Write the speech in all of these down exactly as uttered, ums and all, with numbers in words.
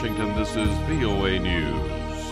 Washington, this is V O A News.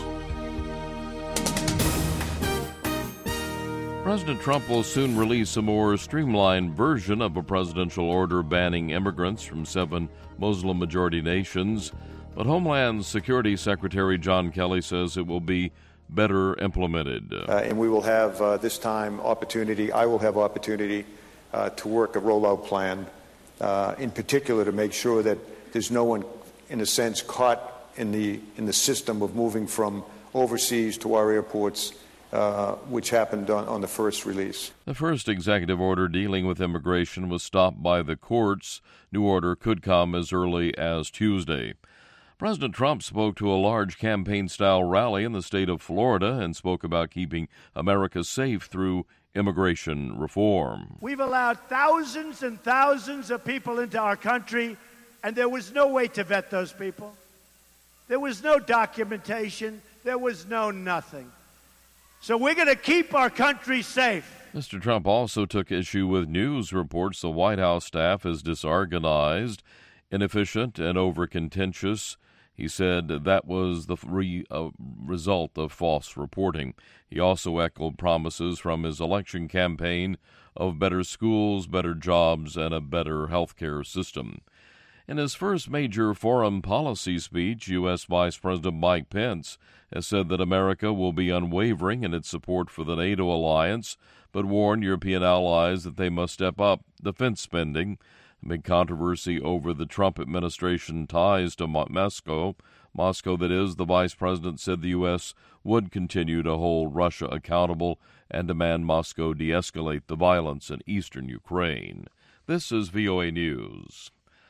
President Trump will soon release a more streamlined version of a presidential order banning immigrants from seven Muslim-majority nations, but Homeland Security Secretary John Kelly says it will be better implemented. Uh, and we will have uh, this time opportunity, I will have opportunity uh, to work a rollout plan, uh, in particular to make sure that there's no one, in a sense, caught in the in the system of moving from overseas to our airports, uh, which happened on, on the first release. The first executive order dealing with immigration was stopped by the courts. New order could come as early as Tuesday. President Trump spoke to a large campaign-style rally in the state of Florida and spoke about keeping America safe through immigration reform. We've allowed thousands and thousands of people into our country, and there was no way to vet those people. There was no documentation. There was no nothing. So we're going to keep our country safe. Mister Trump also took issue with news reports the White House staff is disorganized, inefficient, and over-contentious. He said that was the re, uh, result of false reporting. He also echoed promises from his election campaign of better schools, better jobs, and a better health care system. In his first major foreign policy speech, U S Vice President Mike Pence has said that America will be unwavering in its support for the NATO alliance, but warned European allies that they must step up defense spending. Big controversy over the Trump administration ties to Moscow. Moscow, that is, the vice president said the U S would continue to hold Russia accountable and demand Moscow de-escalate the violence in eastern Ukraine. This is V O A News.